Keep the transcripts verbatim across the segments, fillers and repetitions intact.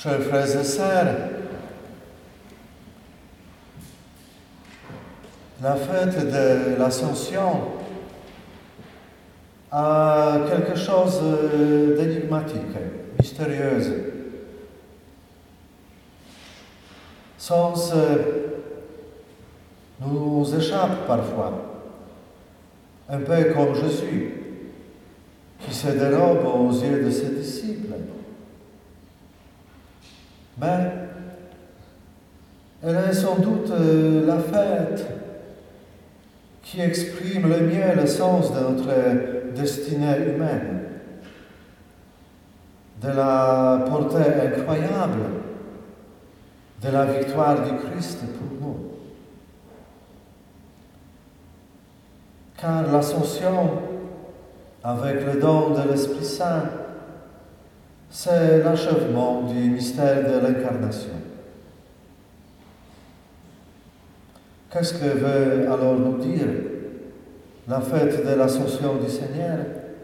Chers frères et sœurs, la fête de l'Ascension a quelque chose d'énigmatique, mystérieuse. Sens nous échappe parfois, un peu comme Jésus, qui se dérobe aux yeux de ses disciples. Mais elle est sans doute la fête qui exprime le mieux le sens de notre destinée humaine, de la portée incroyable de la victoire du Christ pour nous. Car l'Ascension, avec le don de l'Esprit Saint, c'est l'achèvement du mystère de l'incarnation. Qu'est-ce que veut alors nous dire la fête de l'Ascension du Seigneur?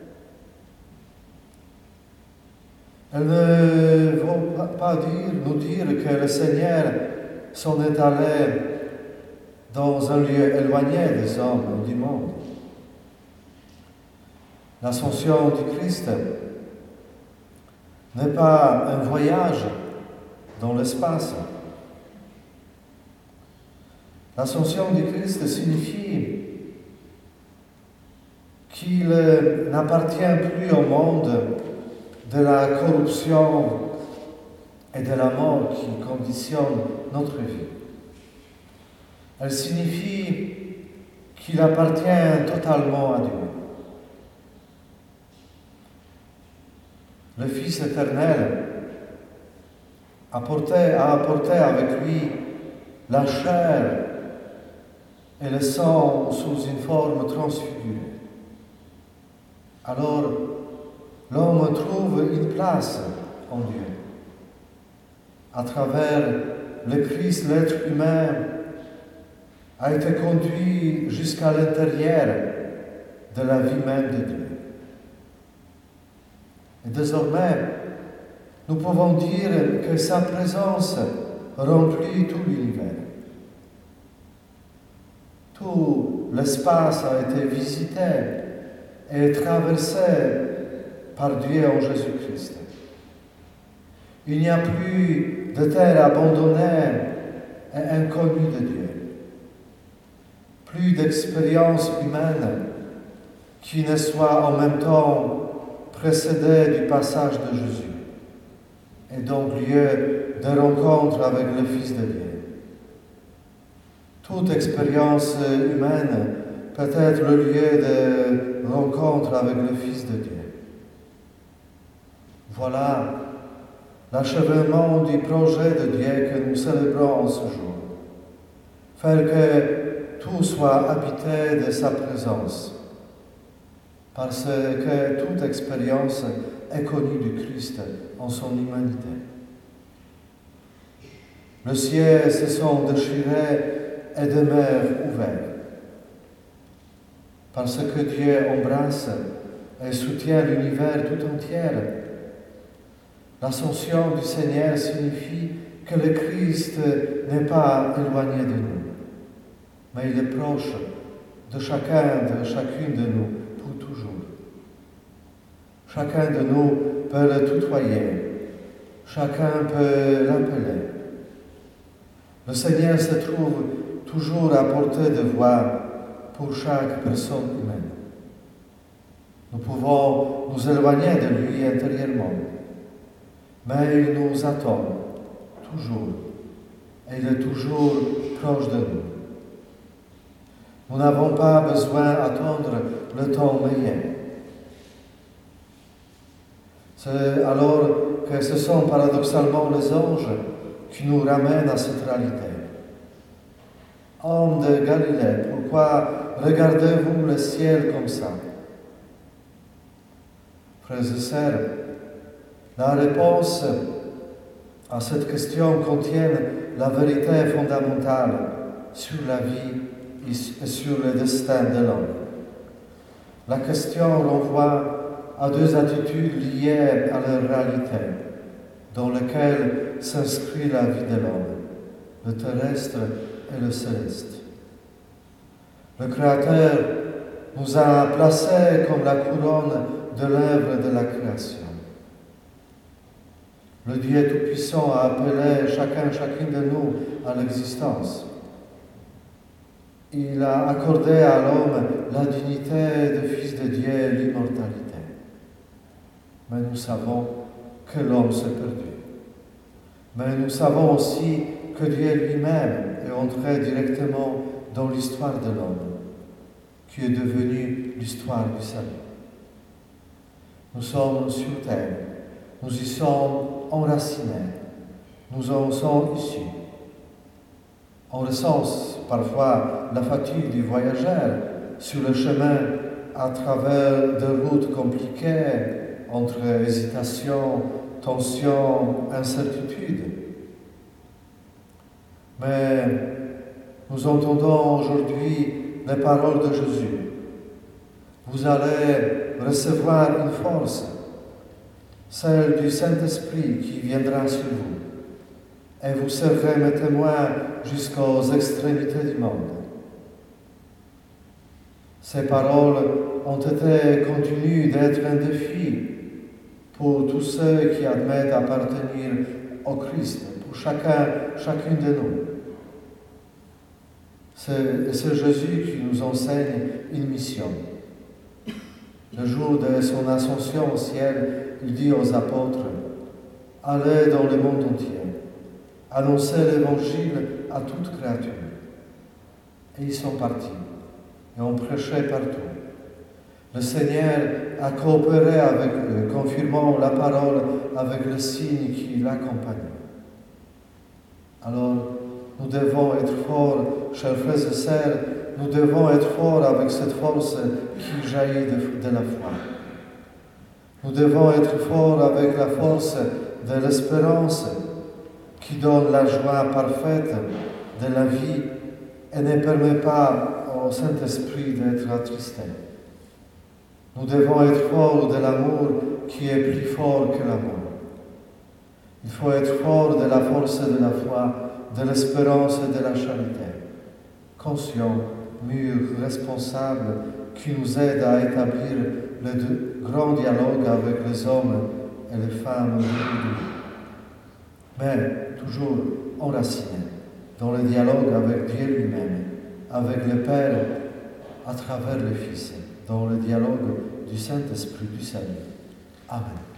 Elle ne veut pas dire, nous dire que le Seigneur s'en est allé dans un lieu éloigné des hommes et du monde. L'Ascension du Christ n'est pas un voyage dans l'espace. L'Ascension du Christ signifie qu'il n'appartient plus au monde de la corruption et de la mort qui conditionnent notre vie. Elle signifie qu'il appartient totalement à Dieu. Le Fils éternel a apporté, a apporté avec lui la chair et le sang sous une forme transfigurée. Alors, l'homme trouve une place en Dieu. À travers le Christ, l'être humain a été conduit jusqu'à l'intérieur de la vie même de Dieu. Et désormais, nous pouvons dire que sa présence remplit tout l'univers. Tout l'espace a été visité et traversé par Dieu en Jésus-Christ. Il n'y a plus de terre abandonnée et inconnue de Dieu. Plus d'expérience humaine qui ne soit en même temps précédée du passage de Jésus, et donc lieu de rencontre avec le Fils de Dieu. Toute expérience humaine peut être le lieu de rencontre avec le Fils de Dieu. Voilà l'achèvement du projet de Dieu que nous célébrons en ce jour. Faire que tout soit habité de sa présence, parce que toute expérience est connue du Christ en son humanité. Le ciel se sont déchirés et des mers ouvertes, parce que Dieu embrasse et soutient l'univers tout entier. L'ascension du Seigneur signifie que le Christ n'est pas éloigné de nous, mais il est proche de chacun, de chacune de nous, pour toujours. Chacun de nous peut le tutoyer, chacun peut l'appeler. Le Seigneur se trouve toujours à portée de voix pour chaque personne humaine. Nous pouvons nous éloigner de lui intérieurement, mais il nous attend toujours, et il est toujours proche de nous. Nous n'avons pas besoin d'attendre le temps meilleur. C'est alors que ce sont paradoxalement les anges qui nous ramènent à cette réalité. Hommes de Galilée, pourquoi regardez-vous le ciel comme ça? Frères et sœurs, la réponse à cette question contient la vérité fondamentale sur la vie et sur le destin de l'homme. La question renvoie à deux attitudes liées à leur réalité, dans lequel s'inscrit la vie de l'homme, le terrestre et le céleste. Le Créateur nous a placés comme la couronne de l'œuvre de la création. Le Dieu Tout-Puissant a appelé chacun, chacune de nous à l'existence. Il a accordé à l'homme la dignité de fils de Dieu et l'immortalité. Mais nous savons que l'homme s'est perdu. Mais nous savons aussi que Dieu lui-même est entré directement dans l'histoire de l'homme, qui est devenue l'histoire du salut. Nous sommes sur terre, nous y sommes enracinés, nous en sommes issus. On ressent parfois la fatigue du voyageur sur le chemin à travers des routes compliquées entre hésitation, tension, incertitude. Mais nous entendons aujourd'hui les paroles de Jésus. Vous allez recevoir une force, celle du Saint-Esprit qui viendra sur vous, et vous serez mes témoins jusqu'aux extrémités du monde. Ces paroles ont été continues d'être un défi pour tous ceux qui admettent appartenir au Christ, pour chacun, chacune de nous. C'est, c'est Jésus qui nous enseigne une mission. Le jour de son ascension au ciel, il dit aux apôtres, « Allez dans le monde entier, annoncez l'évangile à toute créature. » Et ils sont partis, et ont prêché partout. Le Seigneur a coopéré avec eux, confirmant la parole avec le signe qui l'accompagne. Alors, nous devons être forts, chers frères et sœurs, nous devons être forts avec cette force qui jaillit de, de la foi. Nous devons être forts avec la force de l'espérance qui donne la joie parfaite de la vie et ne permet pas au Saint-Esprit d'être attristé. Nous devons être forts de l'amour qui est plus fort que la mort. Il faut être fort de la force de la foi, de l'espérance et de la charité, conscient, mûr, responsable, qui nous aide à établir le grand dialogue avec les hommes et les femmes d'aujourd'hui. Mais toujours enraciné dans le dialogue avec Dieu lui-même, avec le Père à travers le Fils, dans le dialogue du Saint-Esprit du salut. Amen.